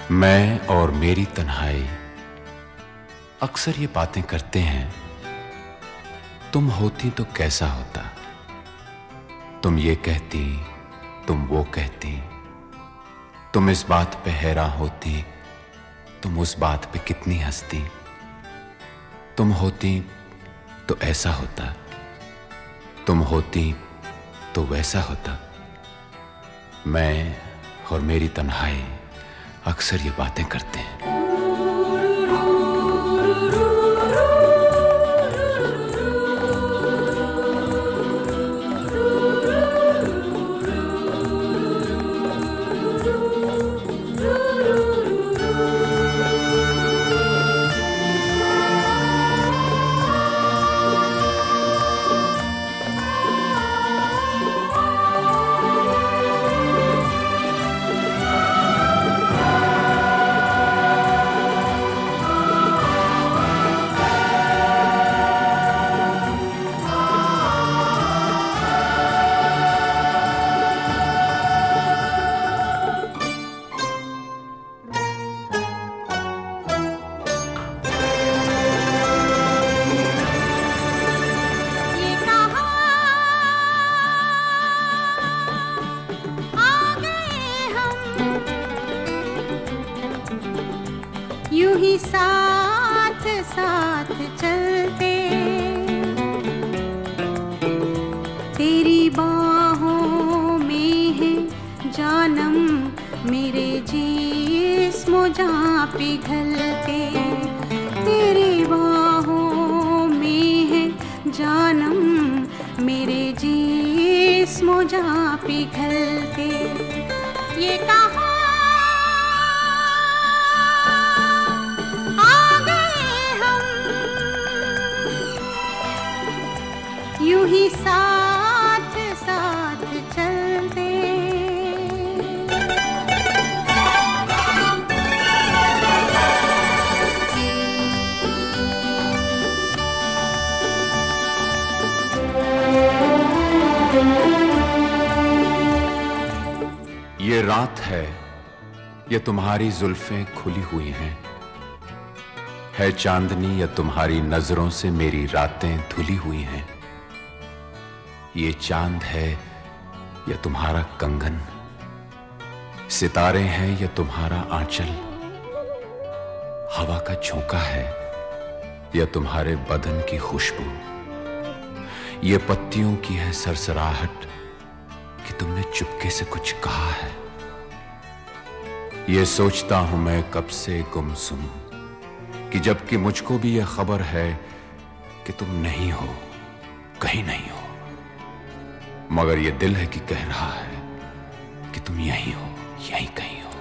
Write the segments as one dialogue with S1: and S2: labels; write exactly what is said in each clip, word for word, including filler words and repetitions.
S1: मैं और मेरी तन्हाई अक्सर ये बातें करते हैं, तुम होती तो कैसा होता। तुम ये कहती, तुम वो कहती, तुम इस बात पे हैरान होती, तुम उस बात पे कितनी हंसती। तुम होती तो ऐसा होता, तुम होती तो वैसा होता। मैं और मेरी तन्हाई अक्सर ये बातें करते हैं।
S2: यूं ही साथ साथ चलते, तेरी बाहों में है जानम, मेरे जिस्म जां पिघलते। तेरी बाहों में है जानम, मेरे जिस्म जां पिघलते। ये कहा यूं ही साथ साथ चलते।
S1: ये रात है, ये तुम्हारी जुल्फें खुली हुई हैं, है चांदनी या तुम्हारी नजरों से मेरी रातें धुली हुई हैं। ये चांद है या तुम्हारा कंगन, सितारे हैं या तुम्हारा आंचल, हवा का झोंका है या तुम्हारे बदन की खुशबू। ये पत्तियों की है सरसराहट कि तुमने चुपके से कुछ कहा है। ये सोचता हूं मैं कब से गुमसुम कि जबकि मुझको भी यह खबर है कि तुम नहीं हो, कहीं नहीं हो, मगर ये दिल है कि कह रहा है कि तुम यहीं हो, यहीं कहीं हो।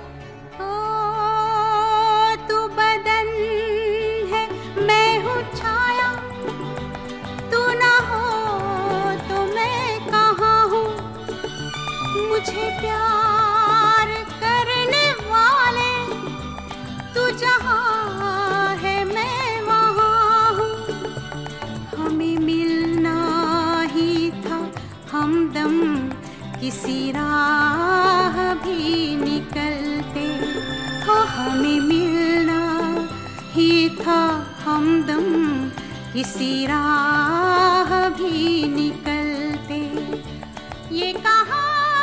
S2: ओ, तू बदन है, मैं हूँ छाया, तू ना हो तो मैं कहाँ हूँ। मुझे प्यार करने वाले तू जहाँ है मैं वहाँ हूँ। हमें मिलना ही था हमदम, किसी राह भी निकलते हो। हमें मिलना ही था हमदम, किसी राह भी निकलते। ये कहा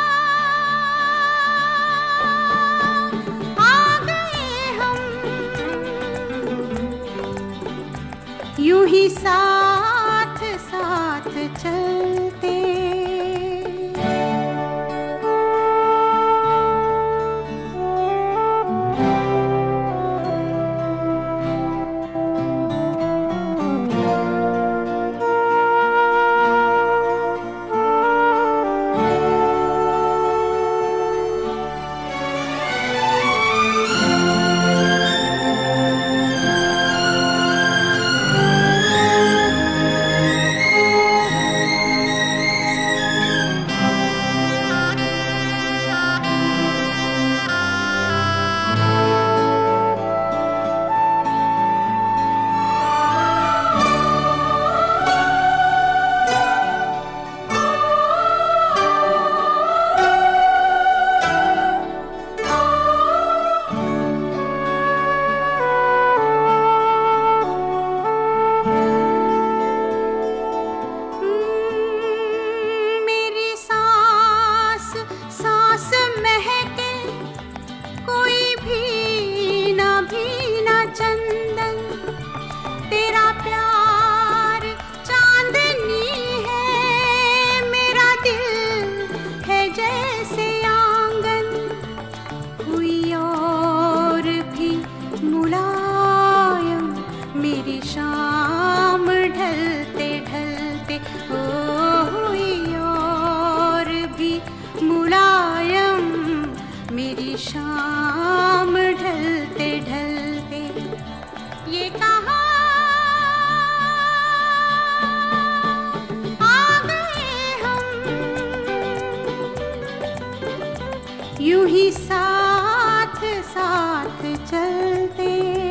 S2: आ गए हम, यूं ही साथ साथ चलते। यूं ही साथ साथ चलते।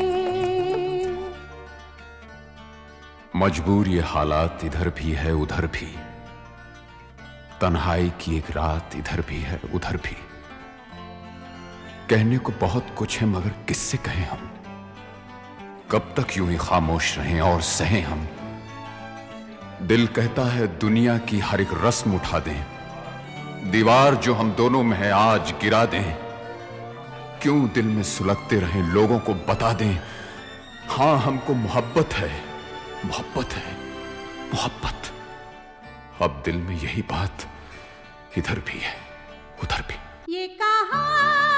S1: मजबूर ये हालात इधर भी है उधर भी, तन्हाई की एक रात इधर भी है उधर भी। कहने को बहुत कुछ है मगर किससे कहें हम, कब तक यूं ही खामोश रहें और सहें हम। दिल कहता है दुनिया की हर एक रस्म उठा दें, दीवार जो हम दोनों में है आज गिरा दें। क्यों दिल में सुलगते रहें, लोगों को बता दें हां हमको मोहब्बत है, मोहब्बत है, मोहब्बत। अब दिल में यही बात इधर भी है उधर भी।
S2: ये कहां